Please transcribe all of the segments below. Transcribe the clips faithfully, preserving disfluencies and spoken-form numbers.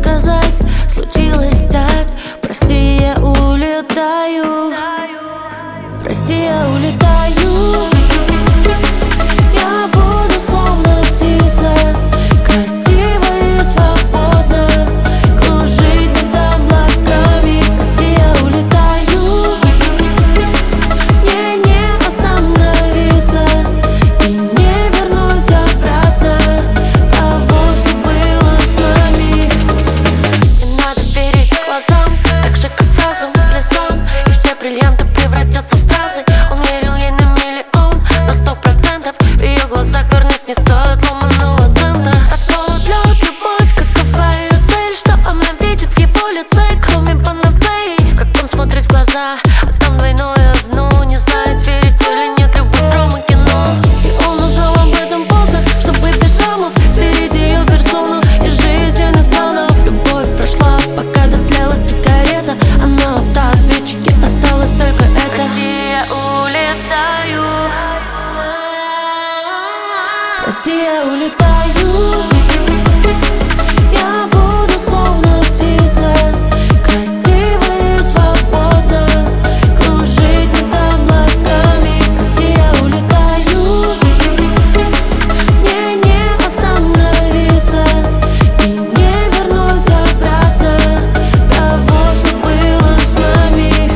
сказать, случилось так. Прости, я улетаю. Прости, я улетаю. Я буду словно птица, красиво и свободно кружить над облаками. Прости, я улетаю. Мне не остановиться и не вернуть обратно того, что было с нами. Не надо верить глазам, так же как фразам, слезам, и все бриллианты превратятся в стразы. Он верил ей на миллион, на сто процентов. В ее глазах верность не стоит ломаного цента. Расколот лед, любовь, какова ее цель? Что она видит в его лице, кроме панацеи? Как он смотрит в глаза, а там двойное одно. Не знает, верить или нет, любовь, драма, кино. И он узнал об этом поздно, чтобы без шрамов стереть ее персону из жизненных планов. Любовь прошла, пока дотлела сигарета, а на автоответчике осталось только это. Прости, я улетаю. Прости, я улетаю. Я буду словно птица, красиво и свободно кружить над облаками. Прости, я улетаю. Мне не остановиться и не вернуть обратно того, что было с нами.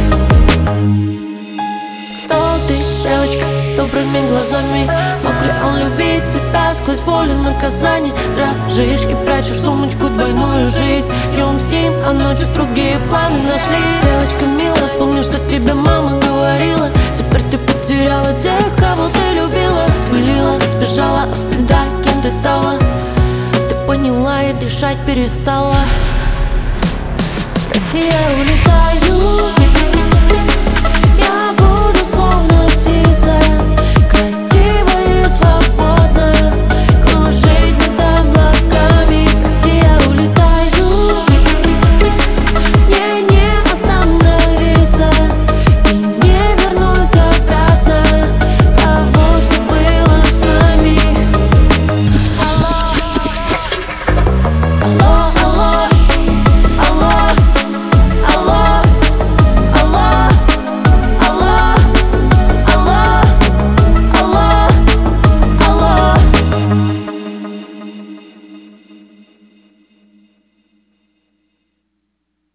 Кто ты, девочка с добрыми глазами? Мог ли он любить тебя сквозь боль и наказание? Дрожишь и прячешь в сумочку двойную жизнь. Днем с ним, а ночью другие планы нашли. Девочка милая, вспомни, что тебе мама говорила. Теперь ты потеряла тех, кого ты любила. Вспылила, сбежала от стыда, кем ты стала. Ты поняла и дышать перестала. Прости, я улетаю. Я буду словно